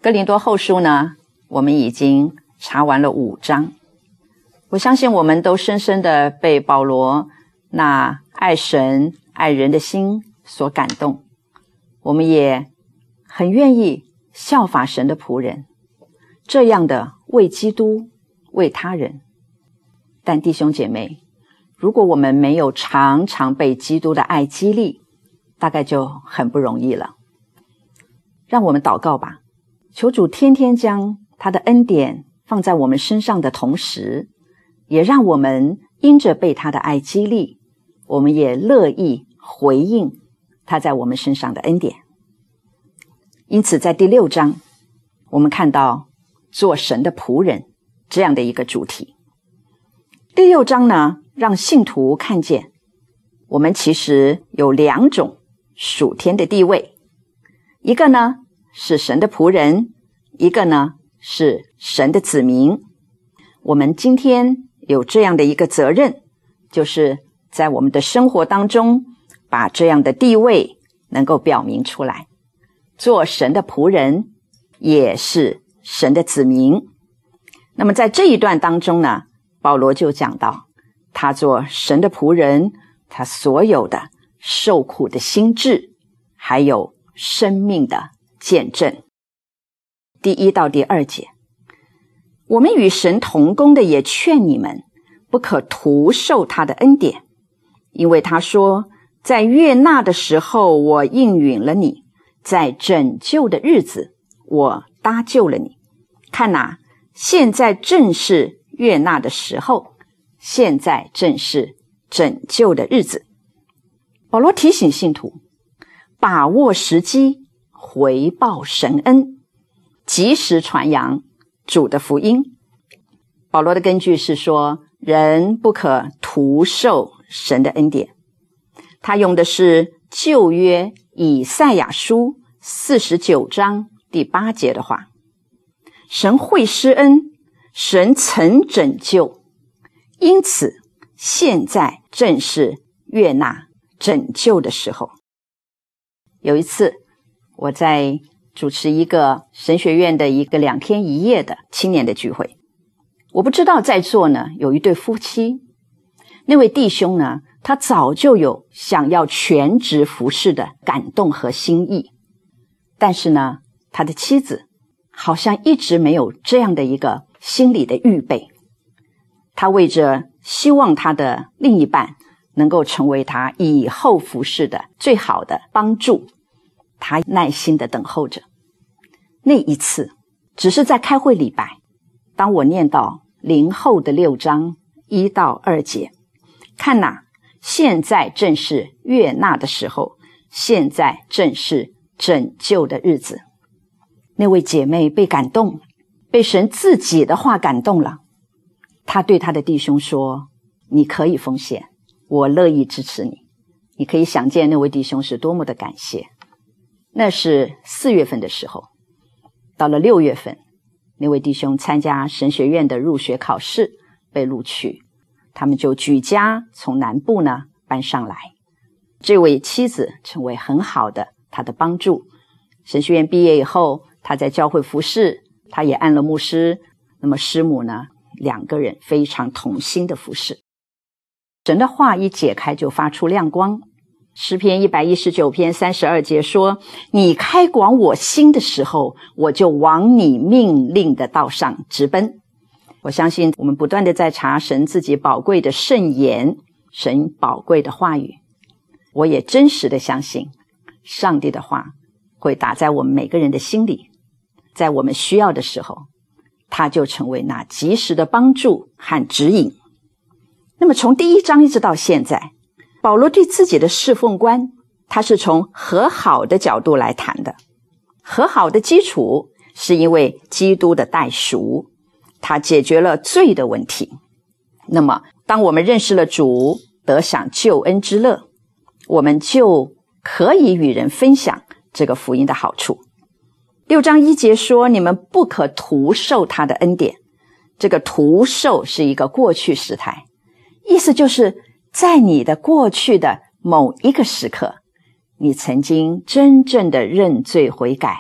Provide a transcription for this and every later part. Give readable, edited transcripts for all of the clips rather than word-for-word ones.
哥林多后书呢，我们已经查完了5章。我相信我们都深深的被保罗那爱神爱人的心所感动，我们也很愿意效法神的仆人，这样的为基督为他人。但弟兄姐妹，如果我们没有常常被基督的爱激励，大概就很不容易了。让我们祷告吧，求主天天将他的恩典放在我们身上的同时，也让我们因着被他的爱激励，我们也乐意回应他在我们身上的恩典。因此在第6章，我们看到做神的仆人这样的一个主题。第6章呢，让信徒看见我们其实有2种属天的地位，一个呢是神的仆人，一个呢是神的子民。我们今天有这样的一个责任，就是在我们的生活当中把这样的地位能够表明出来。做神的仆人也是神的子民。那么在这一段当中呢，保罗就讲到他做神的仆人，他所有的受苦的心志，还有生命的见证。第1到第2节，我们与神同工的也劝你们不可徒受他的恩典，因为他说，在悦纳的时候我应允了你，在拯救的日子我搭救了你。看哪，现在正是悦纳的时候，现在正是拯救的日子。保罗提醒信徒把握时机，回报神恩，及时传扬主的福音。保罗的根据是说，人不可徒受神的恩典。他用的是旧约以赛亚书49章第8节的话，神会施恩，神曾拯救，因此现在正是悦纳拯救的时候。有一次我在主持一个神学院的一个2天1夜的青年的聚会，我不知道在座呢有一对夫妻，那位弟兄呢，他早就有想要全职服侍的感动和心意，但是呢，他的妻子好像一直没有这样的一个心理的预备。他为着希望他的另一半能够成为他以后服侍的最好的帮助，他耐心地等候着。那一次只是在开会礼拜，当我念到林后的6章1到2节，看哪，现在正是悦纳的时候，现在正是拯救的日子。那位姐妹被感动，被神自己的话感动了。她对她的弟兄说，你可以奉献，我乐意支持你。你可以想见那位弟兄是多么的感谢。那是4月份的时候，到了6月份，那位弟兄参加神学院的入学考试被录取，他们就举家从南部呢搬上来。这位妻子成为很好的他的帮助。神学院毕业以后，他在教会服侍，他也按了牧师，那么师母呢，2个人非常同心的服侍。神的话一解开就发出亮光。诗篇119篇32节说，你开广我心的时候，我就往你命令的道上直奔。我相信我们不断的在查神自己宝贵的圣言，神宝贵的话语，我也真实的相信上帝的话会打在我们每个人的心里，在我们需要的时候，它就成为那及时的帮助和指引。那么从第1章一直到现在，保罗对自己的侍奉观，他是从和好的角度来谈的。和好的基础是因为基督的代赎，他解决了罪的问题。那么当我们认识了主，得享救恩之乐，我们就可以与人分享这个福音的好处。6章1节说，你们不可徒受他的恩典。这个徒受是一个过去时态，意思就是在你的过去的某一个时刻，你曾经真正的认罪悔改，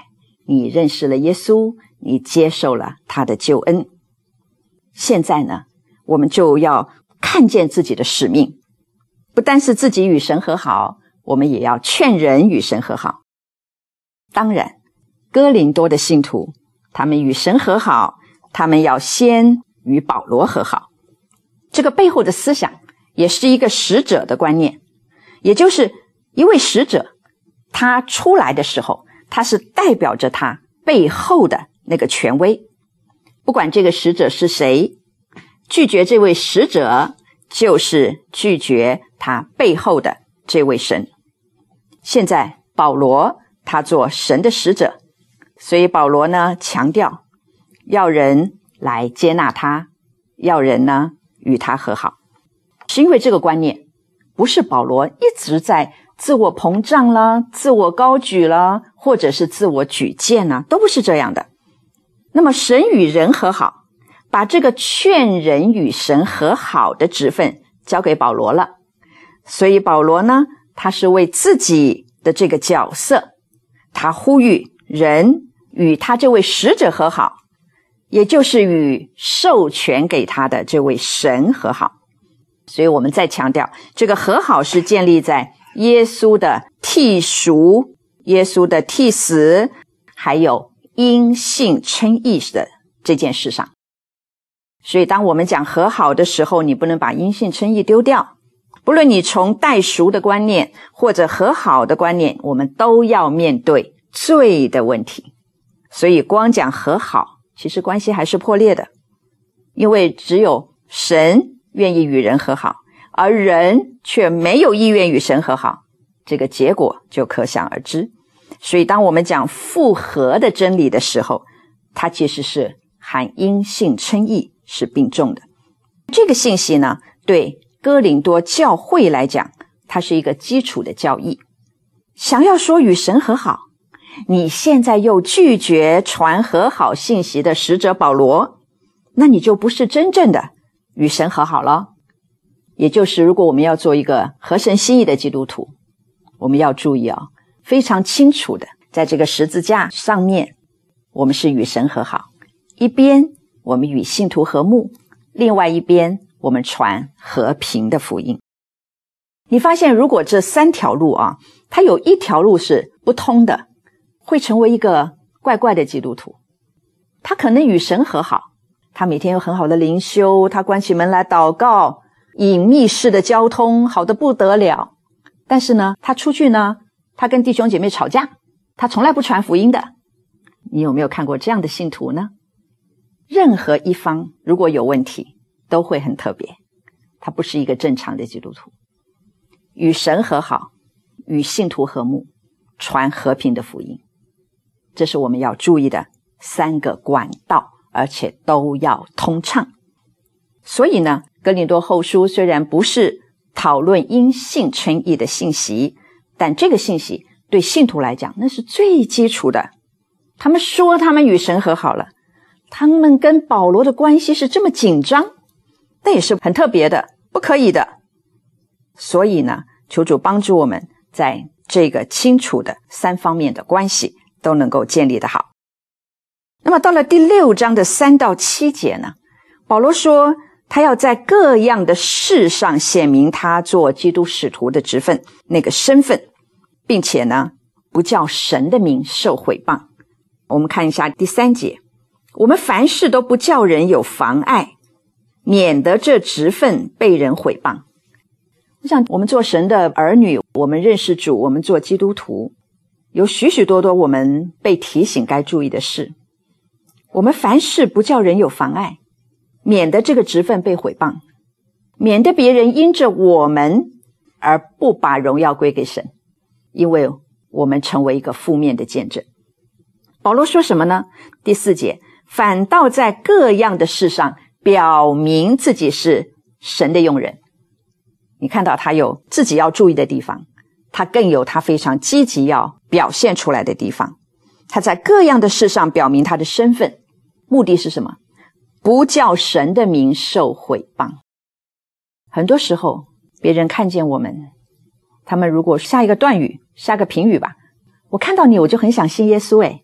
你认识了耶稣，你接受了他的救恩。现在呢，我们就要看见自己的使命，不单是自己与神和好，我们也要劝人与神和好。当然，哥林多的信徒，他们与神和好，他们要先与保罗和好。这个背后的思想也是一个使者的观念，也就是一位使者，他出来的时候，他是代表着他背后的那个权威。不管这个使者是谁，拒绝这位使者，就是拒绝他背后的这位神。现在保罗他做神的使者，所以保罗呢强调要人来接纳他，要人呢与他和好。是因为这个观念不是保罗一直在自我膨胀啦，自我高举啦，或者是自我举荐啦，都不是这样的。那么神与人和好，把这个劝人与神和好的职分交给保罗了。所以保罗呢，他是为自己的这个角色，他呼吁人与他这位使者和好，也就是与授权给他的这位神和好。所以我们再强调，这个和好是建立在耶稣的替赎、耶稣的替死，还有因信称义的这件事上。所以当我们讲和好的时候，你不能把因信称义丢掉。不论你从代赎的观念或者和好的观念，我们都要面对罪的问题。所以光讲和好，其实关系还是破裂的，因为只有神愿意与人和好，而人却没有意愿与神和好，这个结果就可想而知。所以当我们讲复合的真理的时候，它其实是和因信称义是并重的。这个信息呢，对哥林多教会来讲，它是一个基础的教义。想要说与神和好，你现在又拒绝传和好信息的使者保罗，那你就不是真正的与神和好了。也就是如果我们要做一个合神心意的基督徒，我们要注意非常清楚的，在这个十字架上面，我们是与神和好，一边我们与信徒和睦，另外一边我们传和平的福音。你发现如果这三条路它有一条路是不通的，会成为一个怪怪的基督徒。他可能与神和好，他每天有很好的灵修，他关起门来祷告，隐秘式的交通好得不得了，但是呢，他出去呢，他跟弟兄姐妹吵架，他从来不传福音的。你有没有看过这样的信徒呢？任何一方如果有问题，都会很特别，他不是一个正常的基督徒。与神和好，与信徒和睦，传和平的福音，这是我们要注意的三个管道，而且都要通畅。所以呢，哥林多后书虽然不是讨论因信称义的信息，但这个信息对信徒来讲，那是最基础的。他们说他们与神和好了，他们跟保罗的关系是这么紧张，那也是很特别的，不可以的。所以呢，求主帮助我们在这个清楚的三方面的关系都能够建立得好。那么到了第6章的3到7节呢，保罗说他要在各样的事上显明他做基督使徒的职分，那个身份，并且呢，不叫神的名受毁谤。我们看一下第3节，我们凡事都不叫人有妨碍，免得这职分被人毁谤。我想我们做神的儿女，我们认识主，我们做基督徒，有许许多多我们被提醒该注意的事。我们凡事不叫人有妨碍，免得这个职分被毁谤，免得别人因着我们而不把荣耀归给神，因为我们成为一个负面的见证。保罗说什么呢？第4节，反倒在各样的事上表明自己是神的用人。你看到他有自己要注意的地方，他更有他非常积极要表现出来的地方。他在各样的事上表明他的身份，目的是什么？不叫神的名受毁谤。很多时候别人看见我们，他们如果下一个断语，下个评语吧，我看到你我就很想信耶稣，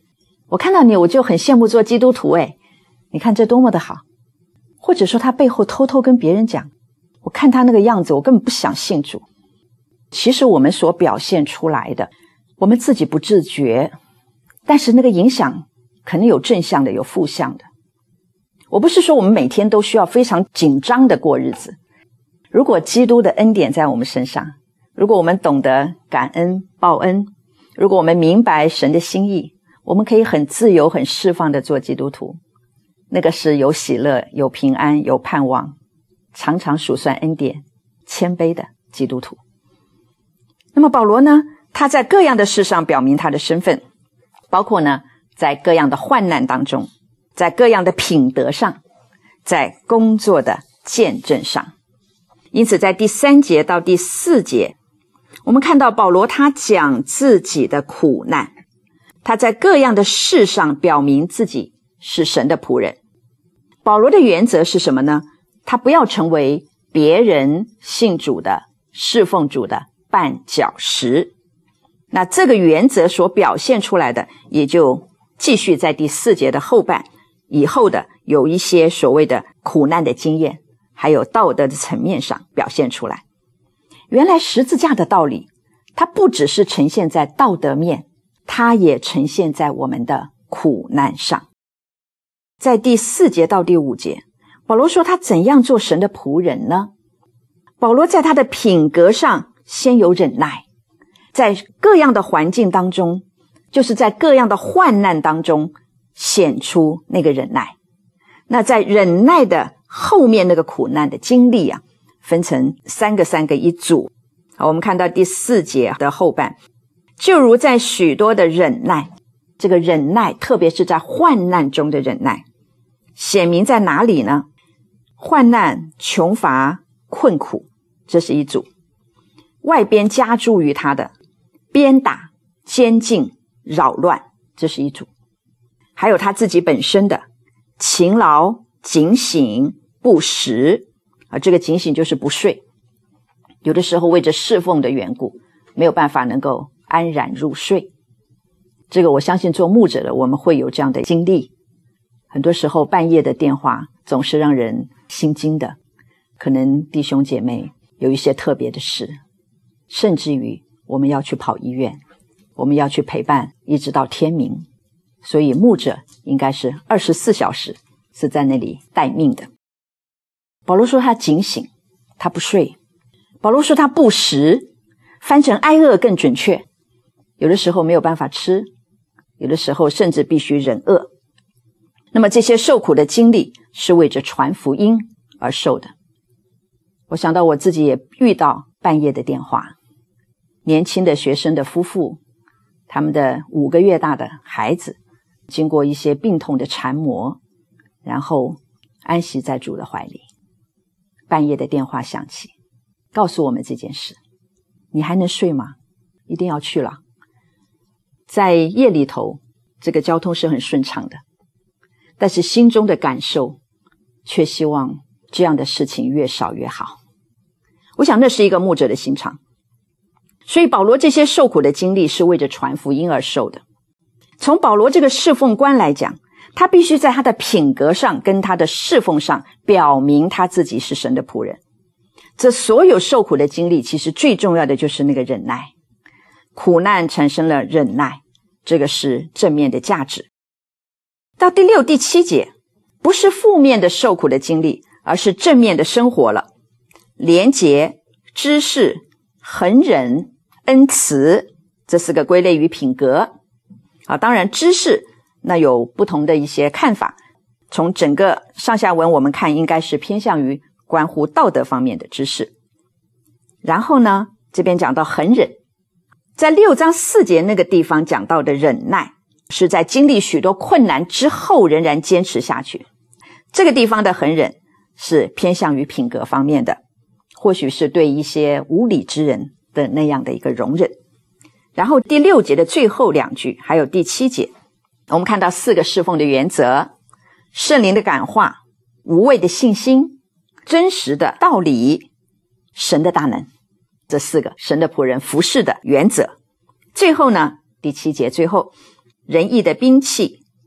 我看到你我就很羡慕做基督徒你看这多么的好。或者说他背后偷偷跟别人讲，我看他那个样子我根本不想信主。其实我们所表现出来的，我们自己不自觉，但是那个影响可能有正向的有负向的。我不是说我们每天都需要非常紧张的过日子，如果基督的恩典在我们身上，如果我们懂得感恩报恩，如果我们明白神的心意，我们可以很自由很释放的做基督徒，那个是有喜乐有平安有盼望，常常数算恩典谦卑的基督徒。那么保罗呢，他在各样的事上表明他的身份，包括呢在各样的患难当中，在各样的品德上，在工作的见证上。因此在第3节到第4节，我们看到保罗他讲自己的苦难，他在各样的事上表明自己是神的仆人。保罗的原则是什么呢？他不要成为别人信主的侍奉主的绊脚石。那这个原则所表现出来的，也就继续在第4节的后半以后的有一些所谓的苦难的经验，还有道德的层面上表现出来。原来十字架的道理，它不只是呈现在道德面，它也呈现在我们的苦难上。在第4节到第5节，保罗说他怎样做神的仆人呢？保罗在他的品格上先有忍耐，在各样的环境当中，就是在各样的患难当中显出那个忍耐。那在忍耐的后面那个苦难的经历分成三个一组。好，我们看到第4节的后半，就如在许多的忍耐，这个忍耐特别是在患难中的忍耐，显明在哪里呢？患难、穷乏、困苦，这是一组。外边加诸于他的鞭打、监禁、扰乱，这是一组。还有他自己本身的勤劳、警醒、不食，这个警醒就是不睡，有的时候为着侍奉的缘故，没有办法能够安然入睡。这个我相信做牧者的我们会有这样的经历，很多时候半夜的电话总是让人心惊的，可能弟兄姐妹有一些特别的事，甚至于我们要去跑医院，我们要去陪伴一直到天明，所以牧者应该是24小时是在那里待命的。保罗说他警醒，他不睡。保罗说他不食，翻成挨饿更准确，有的时候没有办法吃，有的时候甚至必须忍饿。那么这些受苦的经历是为着传福音而受的。我想到我自己也遇到半夜的电话，年轻的学生的夫妇，他们的5个月大的孩子经过一些病痛的缠磨，然后安息在主的怀里。半夜的电话响起，告诉我们这件事，你还能睡吗？一定要去了。在夜里头，这个交通是很顺畅的，但是心中的感受却希望这样的事情越少越好。我想那是一个牧者的心肠。所以保罗这些受苦的经历是为着传福音而受的。从保罗这个侍奉官来讲，他必须在他的品格上跟他的侍奉上表明他自己是神的仆人。这所有受苦的经历，其实最重要的就是那个忍耐。苦难产生了忍耐，这个是正面的价值。到第6、第7节，不是负面的受苦的经历，而是正面的生活了。廉洁、知识、恒忍、恩慈，这4个归类于品格。当然知识那有不同的一些看法，从整个上下文我们看应该是偏向于关乎道德方面的知识。然后呢，这边讲到恒忍，在6章4节那个地方讲到的忍耐，是在经历许多困难之后仍然坚持下去。这个地方的恒忍是偏向于品格方面的，或许是对一些无理之人的那样的一个容忍。然后第6节的最后2句还有第7节，我们看到4个侍奉的原则：圣灵的感化、无畏的信心、真实的道理、神的大能，这4个神的仆人服侍的原则。最后呢，第7节最后，仁义的兵器、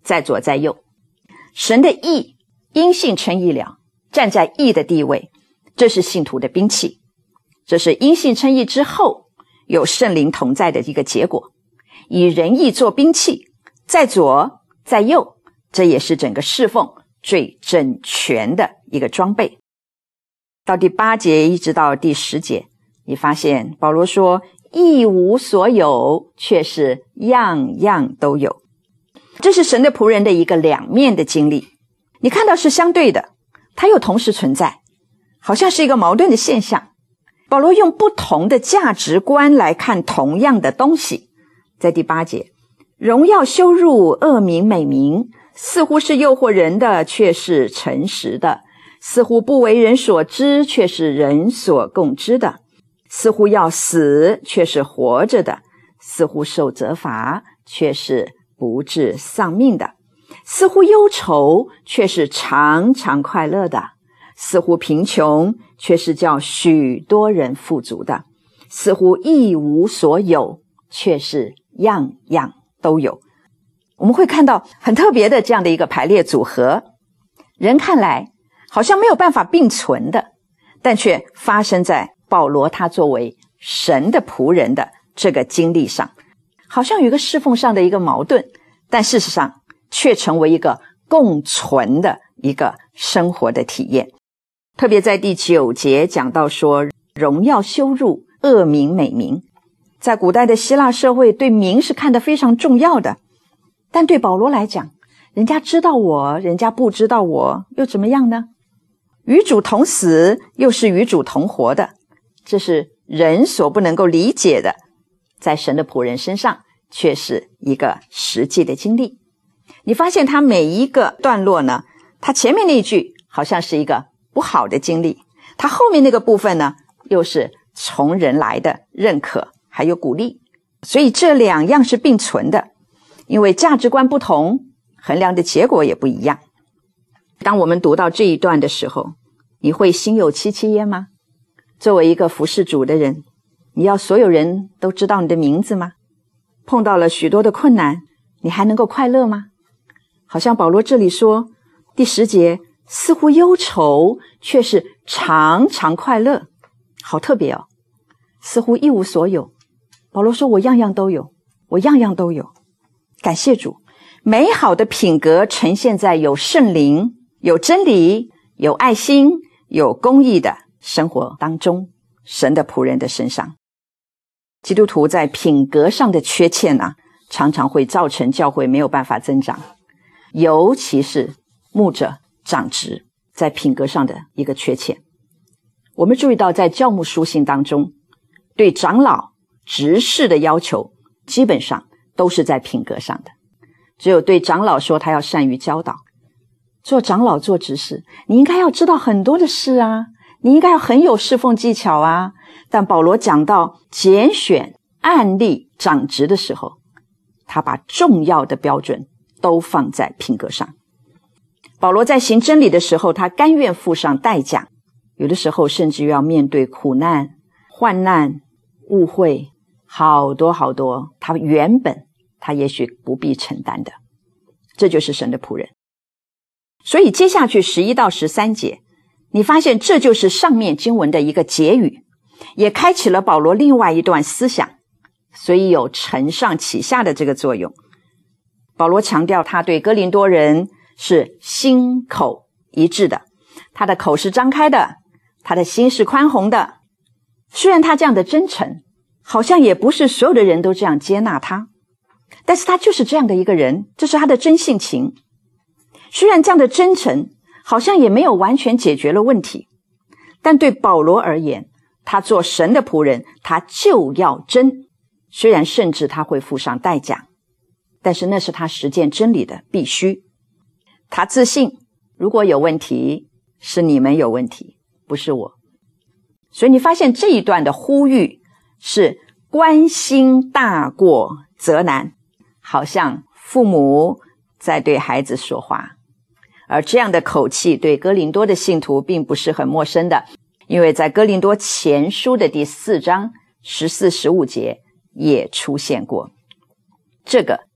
在左在右。神的义因信称义了，站在义的地位，这是信徒的兵器。这是因信称义之后有圣灵同在的一个结果。以仁义做兵器，在左在右，这也是整个侍奉最整全的一个装备。到第8节一直到第10节，你发现保罗说一无所有，却是样样都有。这是神的仆人的一个两面的经历。你看到是相对的，它又同时存在，好像是一个矛盾的现象。保罗用不同的价值观来看同样的东西。在第8节，荣耀羞辱，恶名美名，似乎是诱惑人的，却是诚实的；似乎不为人所知，却是人所共知的；似乎要死，却是活着的；似乎受责罚，却是不致丧命的；似乎忧愁，却是常常快乐的；似乎贫穷，却是叫许多人富足的；似乎一无所有，却是样样都有。我们会看到很特别的这样的一个排列组合，人看来好像没有办法并存的，但却发生在保罗他作为神的仆人的这个经历上，好像有一个侍奉上的一个矛盾，但事实上却成为一个共存的一个生活的体验。特别在第9节讲到说，荣耀羞辱，恶名美名。在古代的希腊社会，对名是看得非常重要的，但对保罗来讲，人家知道我，人家不知道我，又怎么样呢？与主同死，又是与主同活的，这是人所不能够理解的，在神的仆人身上却是一个实际的经历。你发现他每一个段落呢，他前面那一句好像是一个不好的经历，他后面那个部分呢，又是从人来的认可还有鼓励。所以这两样是并存的，因为价值观不同，衡量的结果也不一样。当我们读到这一段的时候，你会心有戚戚焉吗？作为一个服侍主的人，你要所有人都知道你的名字吗？碰到了许多的困难，你还能够快乐吗？好像保罗这里说第10节，似乎忧愁，却是常常快乐。好特别哦，似乎一无所有。保罗说我样样都有，我样样都有。感谢主，美好的品格呈现在有圣灵、有真理、有爱心、有公义的生活当中，神的仆人的身上。基督徒在品格上的缺欠啊，常常会造成教会没有办法增长，尤其是牧者长职在品格上的一个缺欠。我们注意到在教牧书信当中，对长老执事的要求基本上都是在品格上的。只有对长老说他要善于教导。做长老做执事，你应该要知道很多的事啊，你应该要很有侍奉技巧啊。但保罗讲到拣选按立长职的时候，他把重要的标准都放在品格上。保罗在行真理的时候，他甘愿付上代价，有的时候甚至要面对苦难、患难、误会，好多好多他原本他也许不必承担的。这就是神的仆人。所以接下去11到13节，你发现这就是上面经文的一个结语，也开启了保罗另外一段思想，所以有承上启下的这个作用。保罗强调他对哥林多人是心口一致的，他的口是张开的，他的心是宽宏的。虽然他这样的真诚，好像也不是所有的人都这样接纳他，但是他就是这样的一个人，这是他的真性情。虽然这样的真诚好像也没有完全解决了问题，但对保罗而言，他做神的仆人，他就要真。虽然甚至他会付上代价，但是那是他实践真理的必须。他自信，如果有问题，是你们有问题，不是我。所以你发现这一段的呼吁是关心大过责难，好像父母在对孩子说话。而这样的口气对哥林多的信徒并不是很陌生的，因为在哥林多前书的第4章14、15节也出现过。这个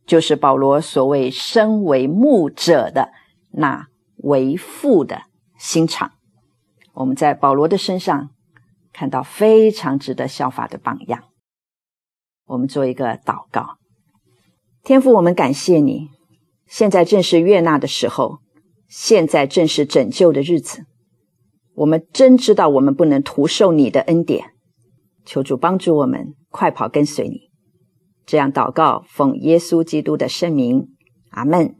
就是保罗所谓身为牧者的那为父的心肠。我们在保罗的身上看到非常值得效法的榜样。我们做一个祷告。天父，我们感谢你，现在正是悦纳的时候，现在正是拯救的日子。我们真知道我们不能徒受你的恩典，求主帮助我们快跑跟随你。这样祷告，奉耶稣基督的圣名，阿们。